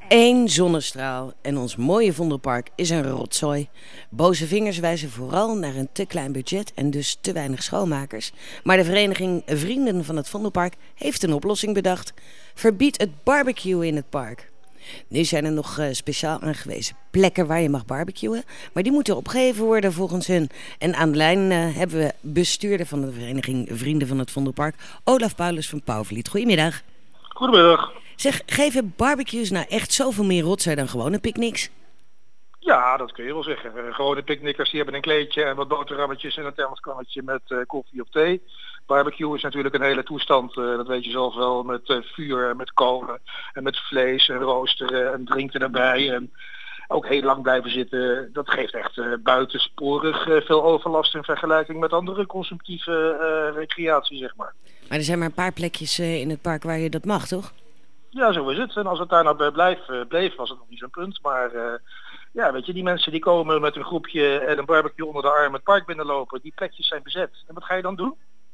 Eén zonnestraal en ons mooie Vondelpark is een rotzooi. Boze vingers wijzen vooral naar een te klein budget en dus te weinig schoonmakers. Maar de vereniging Vrienden van het Vondelpark heeft een oplossing bedacht. Verbied het barbecuen in het park. Nu zijn er nog speciaal aangewezen plekken waar je mag barbecuen. Maar die moeten opgeheven worden volgens hun. En aan de lijn hebben we bestuurder van de vereniging Vrienden van het Vondelpark, Olaf Paulus van Pauwvliet. Goedemiddag. Goedemiddag. Zeg, geven barbecues nou echt zoveel meer rotzooi dan gewone picknicks? Ja, dat kun je wel zeggen. Gewone picknickers die hebben een kleedje en wat boterhammetjes en een thermoskannetje met koffie of thee. Barbecue is natuurlijk een hele toestand, dat weet je zelf wel, met vuur, met kolen en met vlees en roosteren en drinken erbij. En ook heel lang blijven zitten, dat geeft echt buitensporig veel overlast in vergelijking met andere consumptieve recreatie, zeg maar. Maar er zijn maar een paar plekjes in het park waar je dat mag, toch? Ja, zo is het. En als het daar nou bij bleef, was het nog niet zo'n punt. Maar ja, weet je, die mensen die komen met een groepje en een barbecue onder de arm het park binnenlopen, die plekjes zijn bezet. En wat ga je dan doen?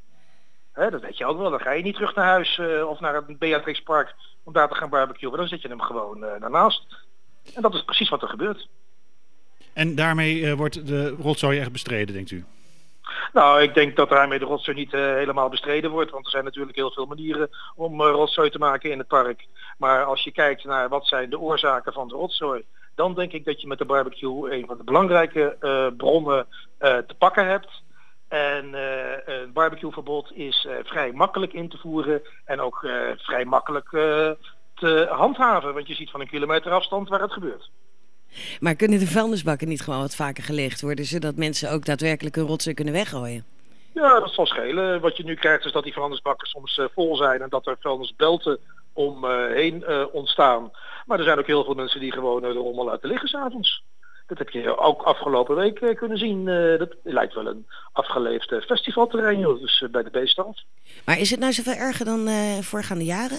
Dat weet je ook wel. Dan ga je niet terug naar huis of naar het Beatrixpark om daar te gaan barbecuen. Dan zet je hem gewoon daarnaast. En dat is precies wat er gebeurt. En daarmee wordt de rotzooi echt bestreden, denkt u? Nou, ik denk dat daarmee de rotzooi niet helemaal bestreden wordt. Want er zijn natuurlijk heel veel manieren om rotzooi te maken in het park. Maar als je kijkt naar wat zijn de oorzaken van de rotzooi, dan denk ik dat je met de barbecue een van de belangrijke bronnen te pakken hebt. En een barbecueverbod is vrij makkelijk in te voeren en ook vrij makkelijk te handhaven. Want je ziet van een kilometer afstand waar het gebeurt. Maar kunnen de vuilnisbakken niet gewoon wat vaker geleegd worden, zodat mensen ook daadwerkelijk hun rotzooi kunnen weggooien? Ja, dat zal schelen. Wat je nu krijgt is dat die vuilnisbakken soms vol zijn en dat er vuilnisbelten omheen ontstaan. Maar er zijn ook heel veel mensen die gewoon de rommel laten liggen 's avonds. Dat heb je ook afgelopen week kunnen zien. Dat lijkt wel een afgeleefd festivalterrein, dus bij de Beestad. Maar is het nou zoveel erger dan voorgaande jaren?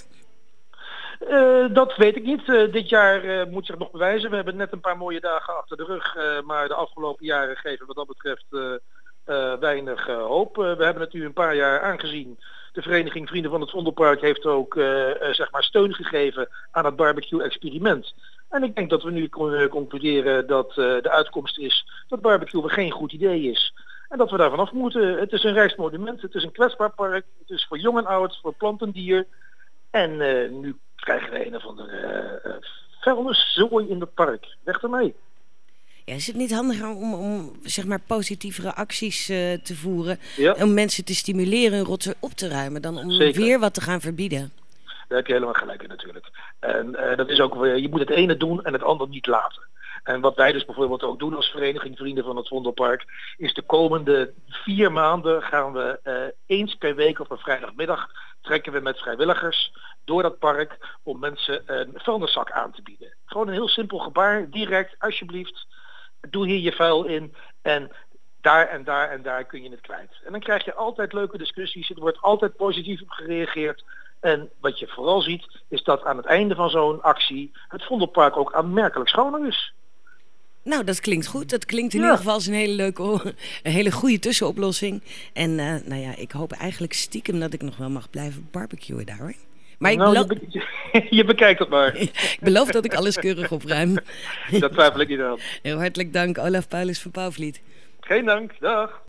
Dat weet ik niet. Dit jaar moet zich nog bewijzen. We hebben net een paar mooie dagen achter de rug. Maar de afgelopen jaren geven wat dat betreft weinig hoop. We hebben het nu een paar jaar aangezien. De vereniging Vrienden van het Vondelpark heeft ook zeg maar steun gegeven aan het barbecue-experiment. En ik denk dat we nu kunnen concluderen dat de uitkomst is dat barbecue geen goed idee is. En dat we daar vanaf moeten. Het is een rijksmonument, het is een kwetsbaar park. Het is voor jong en oud, voor plant en dier. En nu krijgen we een of andere vuilniszooi in het park. Weg ermee. Ja, is het niet handiger om zeg maar positievere acties te voeren? Ja. Om mensen te stimuleren hun rotzooi op te ruimen dan om Zeker. weer wat te gaan verbieden? Daar heb je helemaal gelijk in natuurlijk. En dat is ook, je moet het ene doen en het ander niet laten. En wat wij dus bijvoorbeeld ook doen als vereniging Vrienden van het Vondelpark, is de komende 4 maanden gaan we eens per week op een vrijdagmiddag trekken we met vrijwilligers door dat park om mensen een vuilniszak aan te bieden. Gewoon een heel simpel gebaar, direct, alsjeblieft, doe hier je vuil in en daar en daar en daar kun je het kwijt. En dan krijg je altijd leuke discussies, er wordt altijd positief op gereageerd. En wat je vooral ziet, is dat aan het einde van zo'n actie het Vondelpark ook aanmerkelijk schoner is. Nou, dat klinkt goed. Dat klinkt in ieder geval als een hele leuke, een hele goede tussenoplossing. En nou ja, ik hoop eigenlijk stiekem dat ik nog wel mag blijven barbecuen daar, hoor. Maar je bekijkt het maar. Ik beloof dat ik alles keurig opruim. Dat twijfel ik niet aan. Heel hartelijk dank, Olaf Paulus van Pauwvliet. Geen dank, dag.